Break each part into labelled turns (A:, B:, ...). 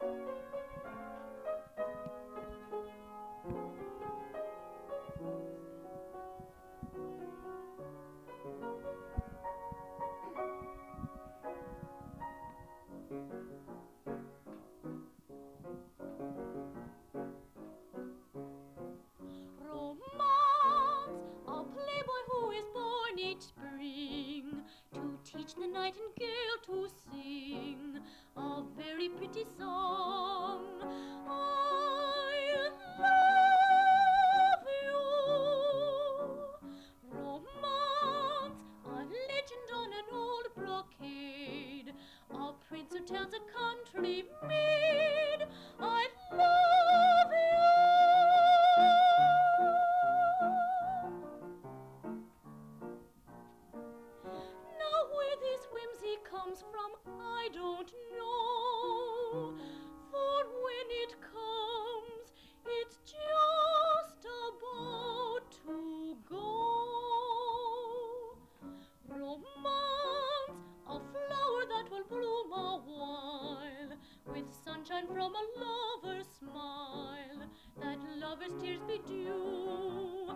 A: Teach the nightingale to sing a very pretty song. I love you. Romance, a legend on an old brocade, a prince who tells a country maid, I love you. Where this whimsy comes from, I don't know. For when it comes, it's just about to go. Romance, a flower that will bloom a while, with sunshine from a lover's smile, that lover's tears bedew.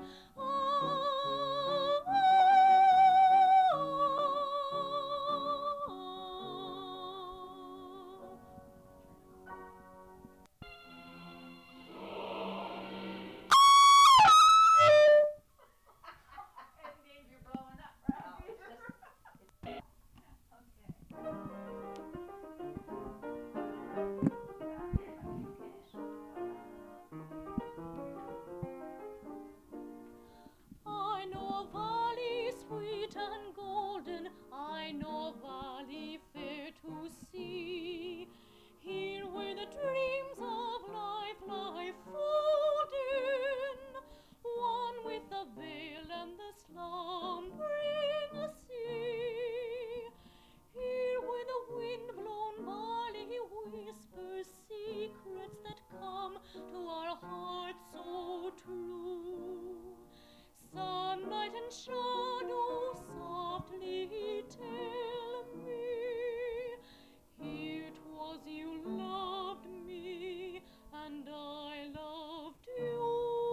A: I know a valley sweet and golden, I know a valley fair to see, here where the dreams of life lie folded, one with the veil and the slumbering sea, here where the wind-blown barley whispers secrets that come to our hearts so true. Sunlight and shadow softly tell me, here 'twas you loved me and I loved you.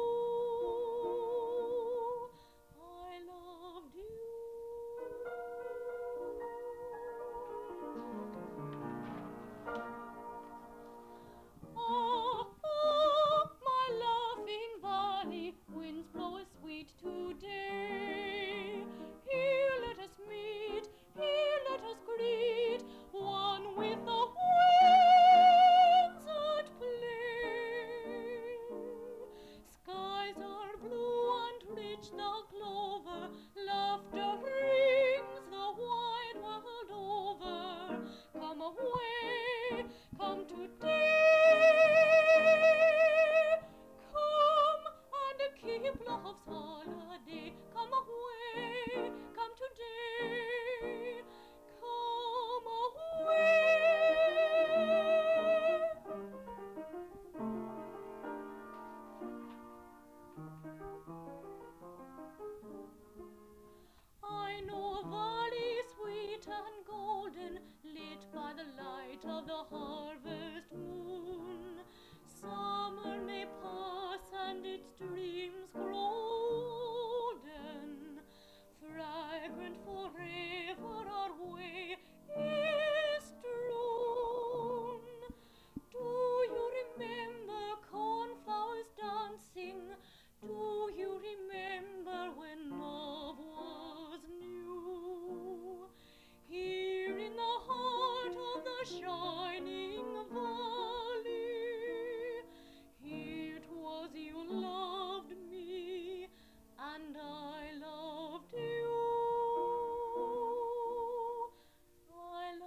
A: I loved you. My laughing valley, winds blow as sweet today. Here let us meet, here let us greet, one with the winds at play. Skies are blue and rich the clover, laughter rings the wide world over. Come away, come today. Come and keep love's holiday. Come away, come today. Come away. I know a valley sweet and golden, lit by the light of the harvest moon. Summer may pass and its dreams grow olden, fragrant forever our way is strewn. Do you remember cornflowers dancing? Do you remember when love was new? Here in the heart of the shining valley, here 'twas you loved me and I loved you. I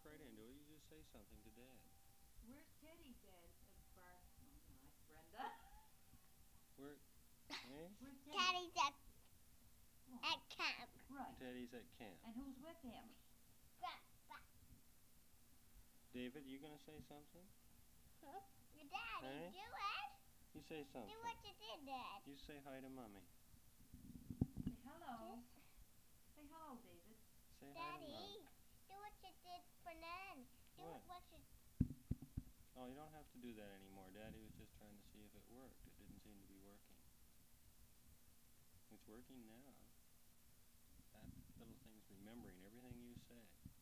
B: right into it. You just say something to Dad.
C: Where's Teddy, Dad? Brenda.
B: Where? Eh?
C: Where's Teddy?
A: Daddy's at
C: Oh,
A: camp.
C: right.
B: Teddy's at camp.
C: And who's with him?
B: David, you gonna say something?
A: Huh? Daddy,
B: Eh?
A: do it.
B: You say something.
A: Do what you did, Dad.
B: You say hi to Mommy.
C: Say hello. Say hello, David.
B: Say hi to
A: Daddy,
B: Mom.
A: do what you did for Nan. Do
B: What?
A: what you...
B: Oh, you don't have to do that anymore. Daddy was just trying to see if it worked. It didn't seem to be working. It's working now. That little thing's remembering everything you say.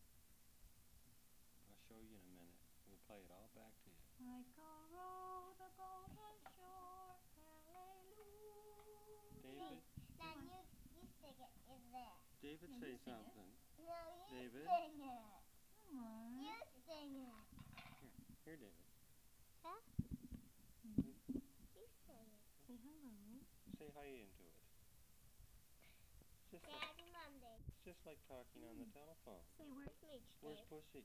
B: I'll show you in a minute. We'll play it all back to you.
C: Like a road, the golden shore, hallelujah.
B: David?
A: Nan, you sing it in there.
B: David,
C: Yeah,
B: say
C: you sing it.
B: something.
A: No, you
B: David?
A: sing it.
C: Come on.
A: You sing it.
B: Here, David.
A: Huh?
C: Mm.
A: You sing it.
C: Say hello.
B: Say hi into it. Just like,
A: Daddy, Monday.
B: it's just like talking on the telephone.
C: Say where's
A: Meet
B: Where's
A: Dave.
B: Pussy?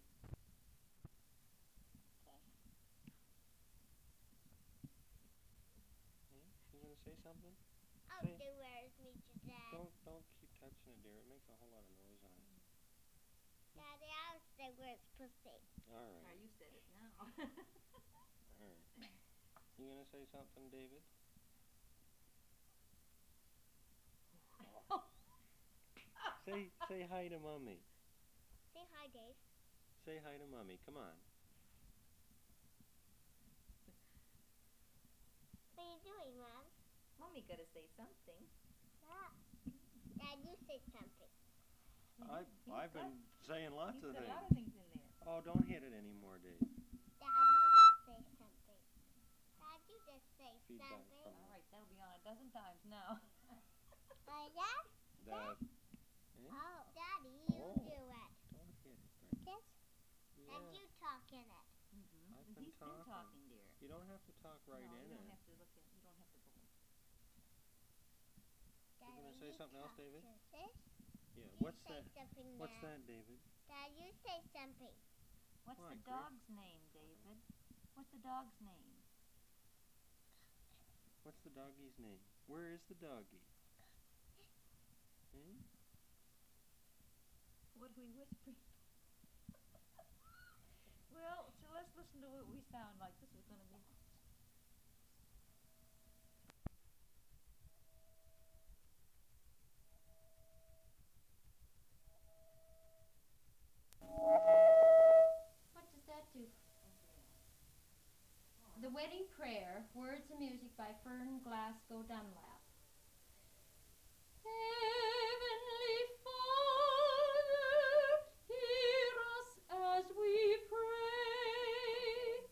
B: You gonna say something?
A: I'll
B: Say-
A: do where's Meet Your Dad.
B: Don't keep touching it, dear. It makes a whole lot of noise on it.
A: Daddy, I'll say where's Pussy.
B: All
C: Oh,
B: right.
C: you said it now.
B: All right. You gonna say something, David? Say hi to Mommy.
A: Say hi, Dave.
B: Say hi to Mommy. Come on.
A: What are you doing, Mom?
C: Mommy gotta say something.
A: Ah. Dad, you say something.
B: I've been saying lots
C: He's
B: of
C: got a
B: things.
C: lot of things in there.
B: Oh, don't hit it anymore, Dave.
A: Dad, you just say something. Dad, you just say
B: Feedback
A: something.
B: from
C: All right, that'll be on a dozen times now.
A: Like that?
B: Dad.
A: Oh, Daddy, you
B: Oh.
A: do it.
B: Don't hit it, Brenda.
A: Yes?
B: Yeah.
A: And you talk in it.
C: Mm-hmm.
B: I've
C: And
B: been
C: he's been
B: talking.
C: talking, dear.
B: You don't have to talk right
C: no,
B: in
C: you
B: it.
C: don't have to look at. You don't have to go.
A: Daddy,
B: gonna say something else,
A: talk
B: David?
A: to this.
B: Yeah.
A: You
B: What's
A: say
B: that?
A: something
B: What's
A: now.
B: that, David?
A: Dad, you say something.
C: What's
B: Why,
C: the
B: Chris?
C: dog's name, David? What's the dog's name?
B: What's the doggy's name? Where is the doggy? Hmm?
C: What are we whispering? Well, so let's listen to what we sound like. This is gonna be.
D: What does that do? The Wedding Prayer, words and music by Fern Glasgow Dunlap. Heavenly Father, hear us as we pray.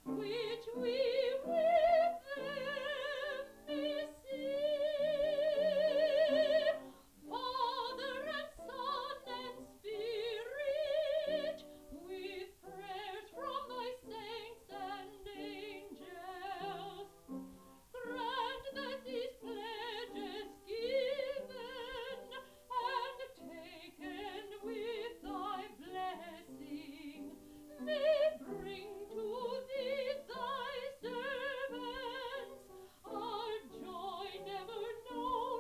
A: which we with them receive. Father and Son and Spirit, with prayers from thy saints and angels, grant that these pledges given and taken with thy blessing may bring to thee thy servants a joy never known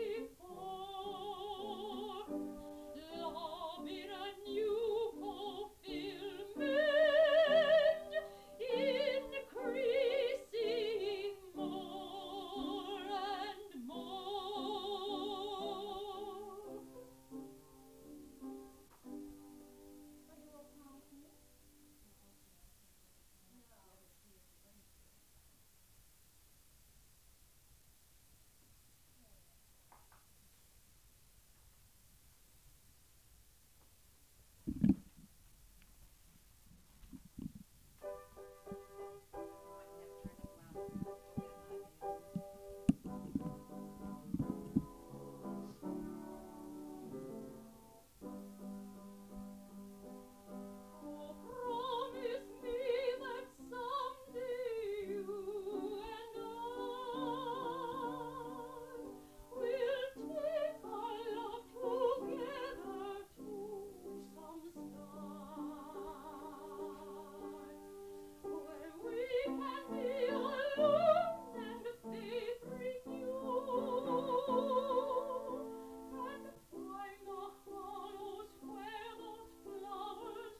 A: before. Love in a new fulfillment, increasing more and more. Oh, promise me that someday you and I will take our love together to some sky, where we can be alone and faith renew, and find the hollows where those flowers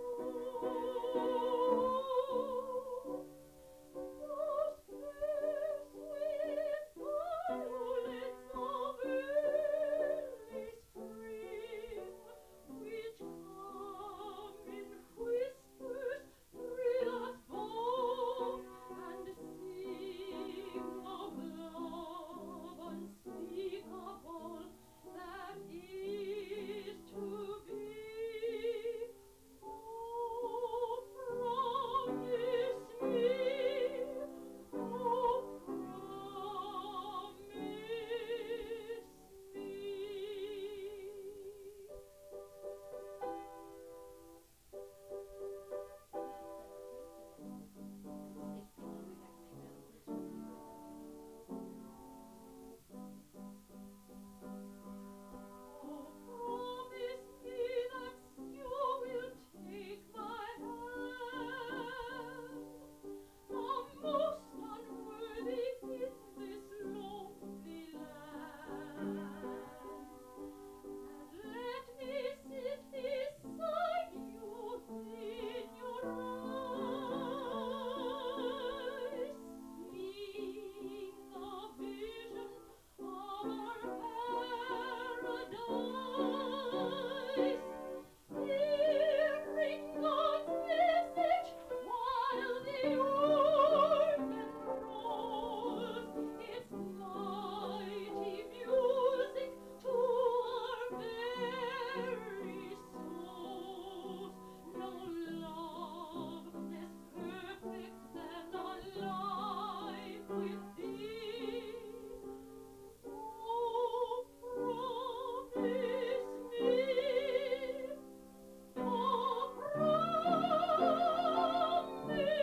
A: grew. Those fair sweet violets of early spring, which come in whispers, thrill us both, and sing of love unspeakable that is to be. Oh, promise me, oh, promise me. Oh, promise me that you will take my hand, the most unworthy in this lonely land, and let me sit beside you in your eyes, seeing the vision of our paradise, hearing God's message while the organ rolls its mighty music to our very souls. No love less perfect than a life with thee. Oh, promise me, oh, promise me.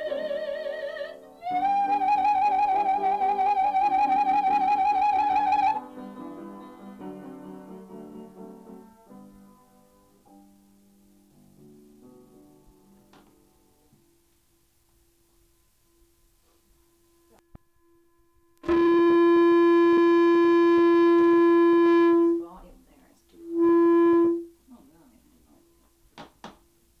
C: Volume there is too high. Oh, really?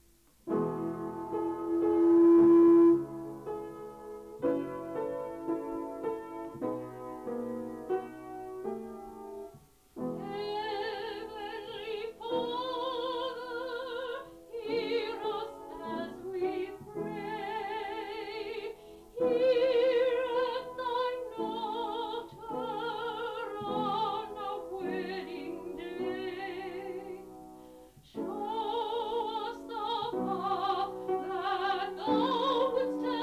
A: Heavenly Father, hear us as we pray. Hear at thine altar on our wedding day. Show us the path that thou wouldst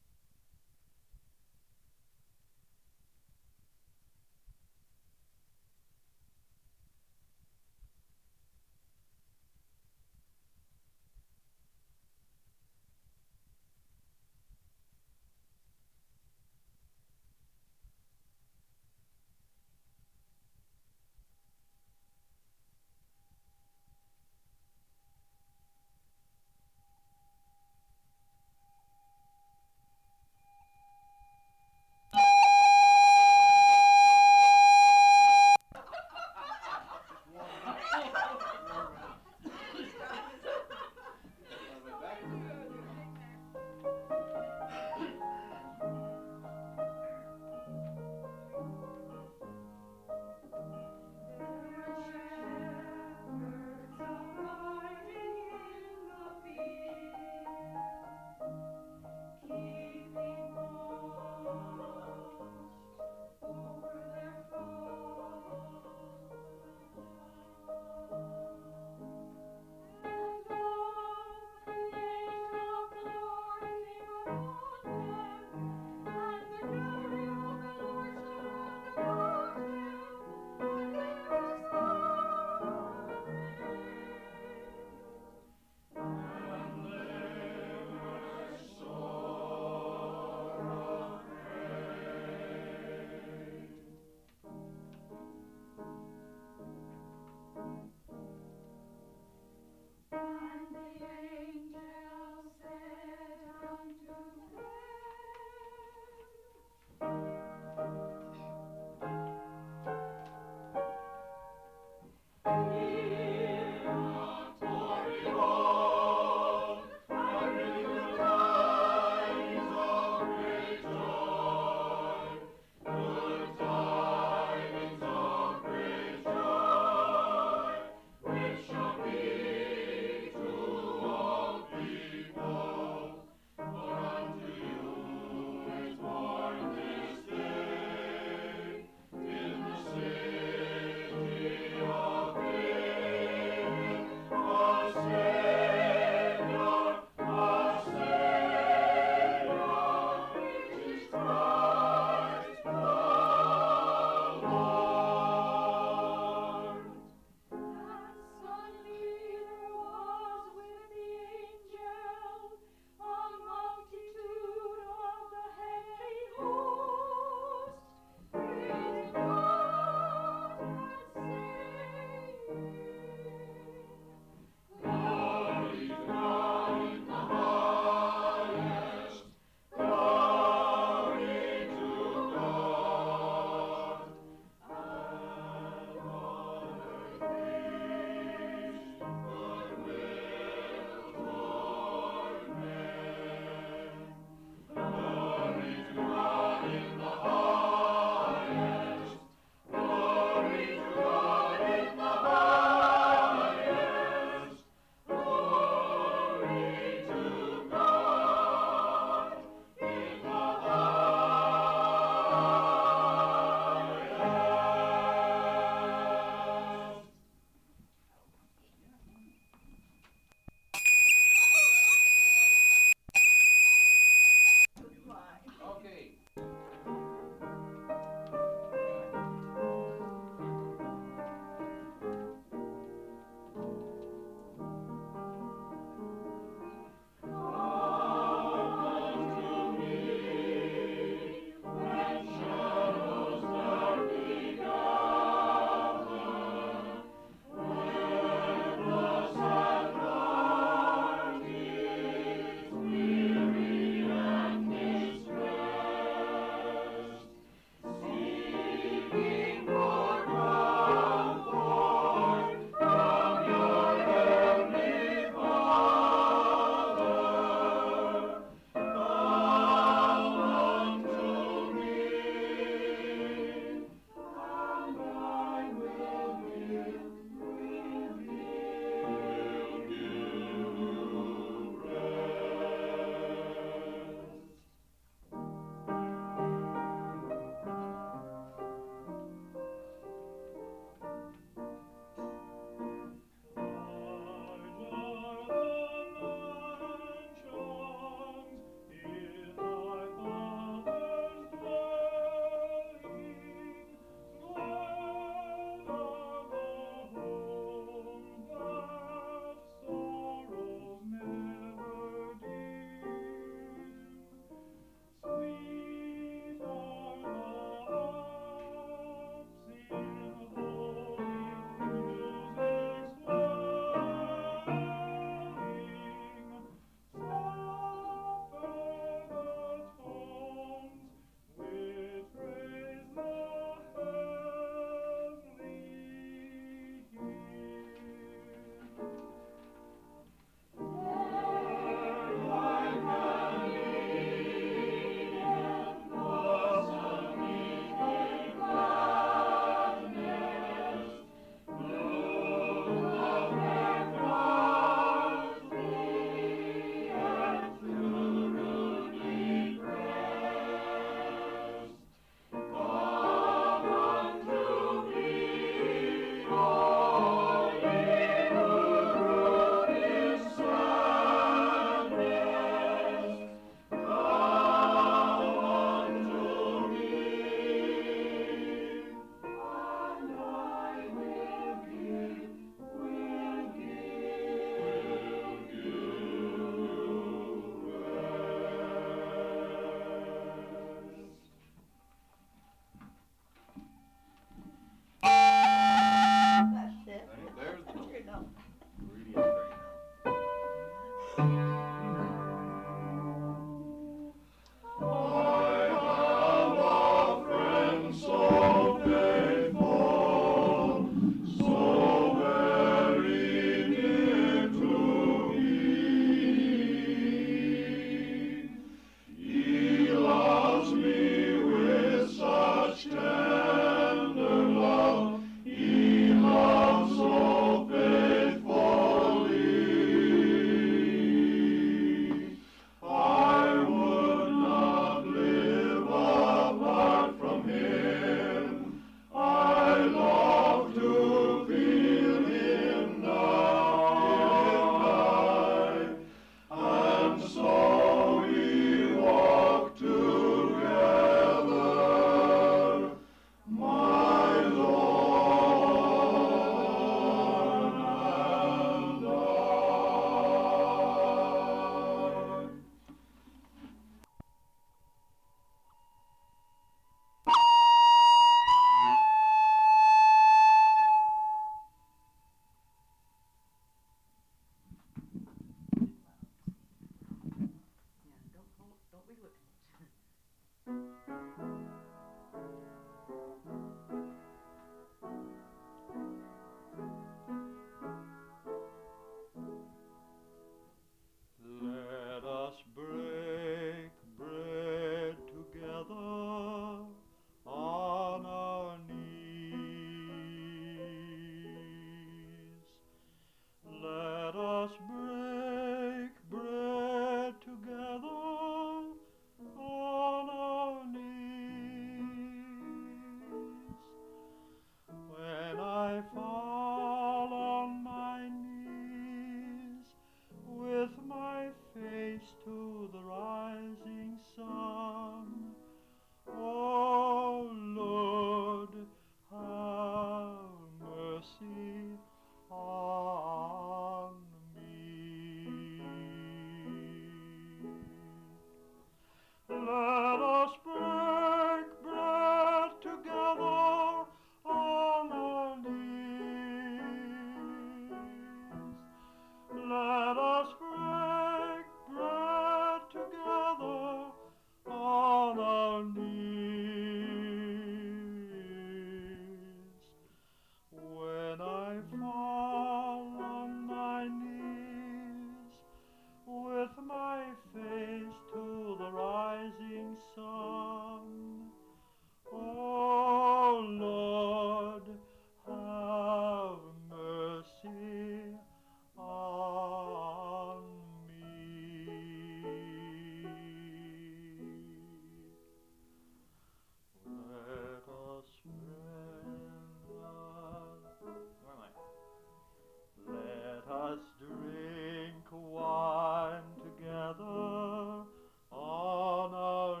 E: us drink wine together on our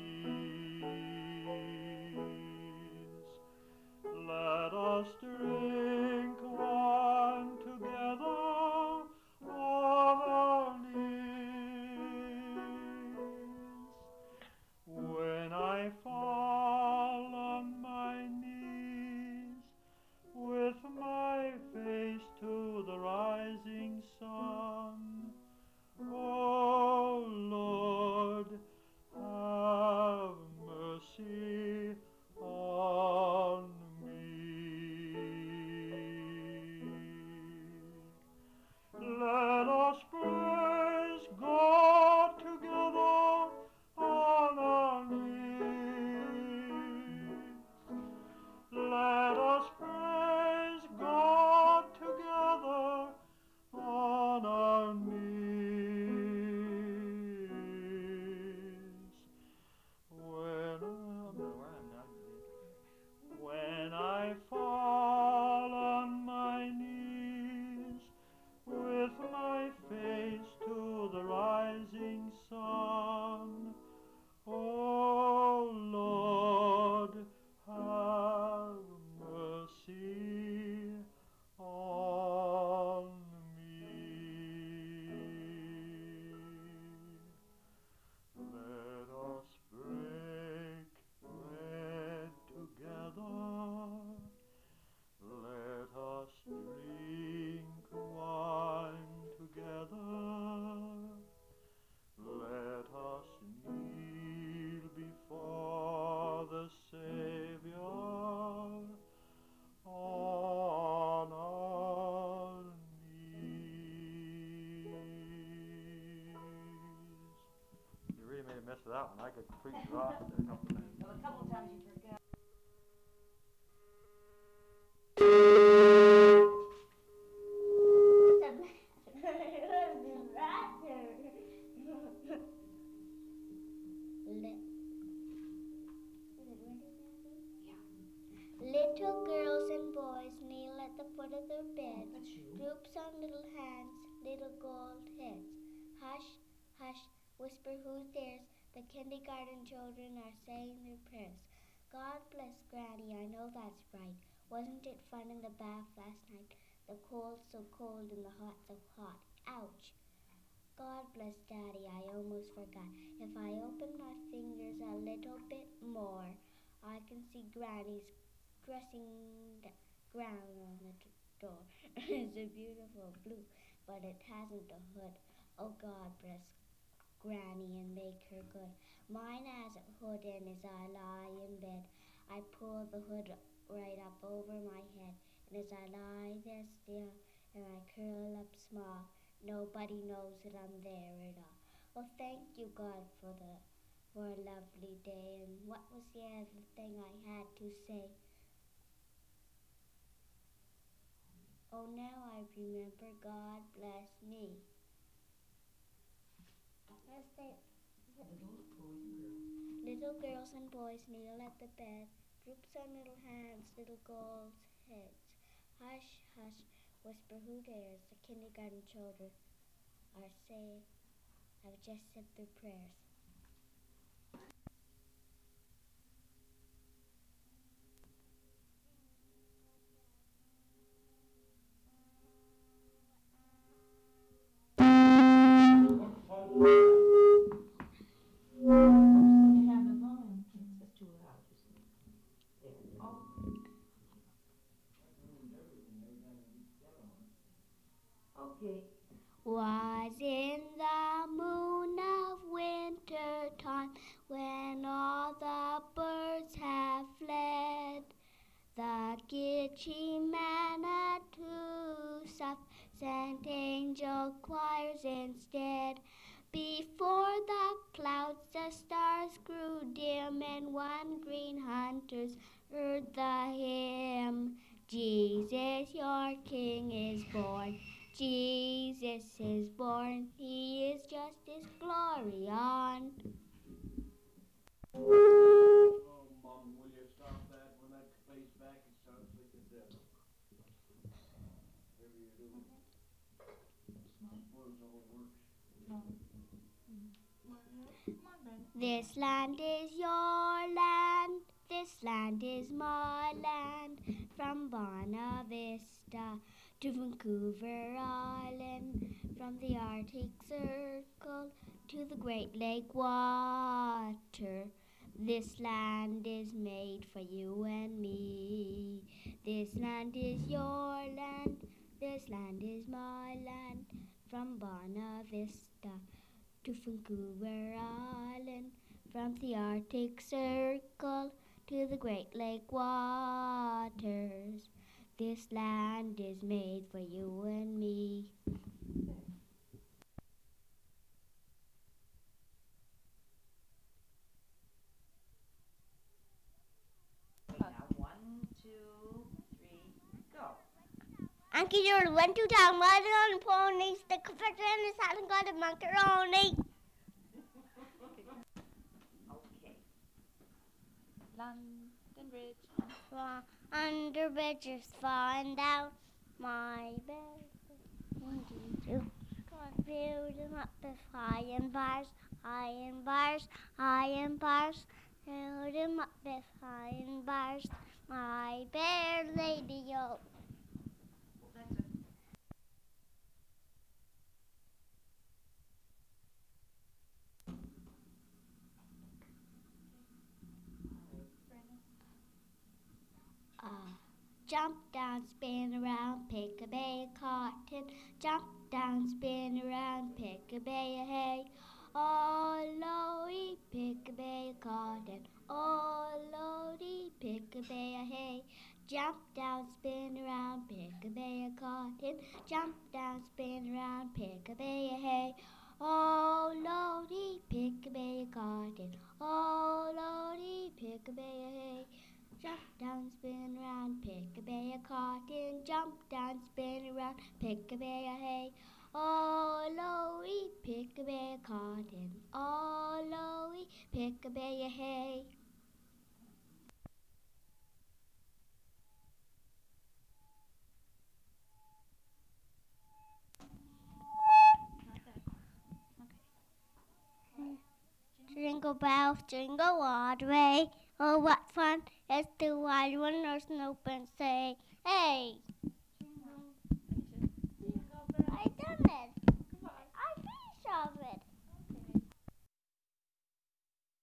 E: knees. Let us drink wine together on our knees. When I fall on my knees with my face to the rising sun, oh Lord, have mercy on me. Let us praise God together on our knees. Let us praise God together on our knees. When I fall on my knees with my face to the rising sun, oh Lord, have mercy on me. Let us break bread together. Let us drink wine together. Let us kneel before the Savior on our knees. You really made a mess of that one. I could preach rock there a couple times.
C: Well, a couple times you forgot.
F: Little girls and boys kneel at the foot of their beds,
C: That's you.
F: groups on little hands, little gold heads. Hush, hush, whisper who dares, the kindergarten children are saying their prayers. God bless Granny, I know that's right. Wasn't it fun in the bath last night? The cold so cold and the hot so hot. Ouch! God bless Daddy, I almost forgot. If I open my fingers a little bit more, I can see Granny's dressing gown on the door. It's a beautiful blue, but it hasn't a hood. Oh God, bless Granny and make her good. Mine has a hood, and as I lie in bed, I pull the hood right up over my head. And as I lie there still, and I curl up small, nobody knows that I'm there at all. Well, thank you, God, for a lovely day. And what was the other thing I had to say? Oh, now I remember. God bless me. Little girls and boys kneel at the bed, groups on little hands, little girls' heads. Hush, hush, whisper who dares. The kindergarten children have just said their prayers.
C: You have the volume. It's too loud. There. Oh. Okay.
F: Was in the moon of winter time, when all the birds have fled, the Gitchy Manitou sent angel choirs instead. Before the clouds the stars grew dim, and one green hunters heard the hymn. Jesus, your King is born. Jesus is born. He is justice, glory on.
E: Oh, Mom, will you stop that? When that plays back, it sounds like the devil. Whatever you're doing.
F: This land is your land, this land is my land, from Buena Vista to Vancouver Island, from the Arctic Circle to the Great Lake water. This land is made for you and me. This land is your land, this land is my land, from Buena Vista to Vancouver Island, from the Arctic Circle to the Great Lake waters. This land is made for you and me.
C: Now, 1, 2, 3, go.
F: Anki Doodle went to town riding on a pony, stick a feather in his hat and got a macaroni.
C: Okay. London Bridge.
F: Under bridges falling down, my bed. Build them up with iron bars, iron bars, iron bars. Build them up with iron bars, my bear lady, yo.
C: That's it.
F: Jump down, spin around, pick a bay of cotton. Jump down, spin around, pick a bay of hay. Oh, Lordy, pick a bay of cotton. Oh, Lordy, pick a bay of hay. Jump down, spin around, pick a bay of cotton. Jump down, spin around, pick a bay of hay. Oh, Lordy, pick a bay of cotton. Oh, Lordy, pick a bay of hay. Jump down, spin around, pick a bay of cotton. Jump down, spin around, pick a bay of hay. Oh, Lordy, pick a bay of cotton. Oh, Lordy, pick a bay of hay. Jingle bells, jingle all the way. Oh, what fun it's to ride when there's an open sleigh. Hey! I done it.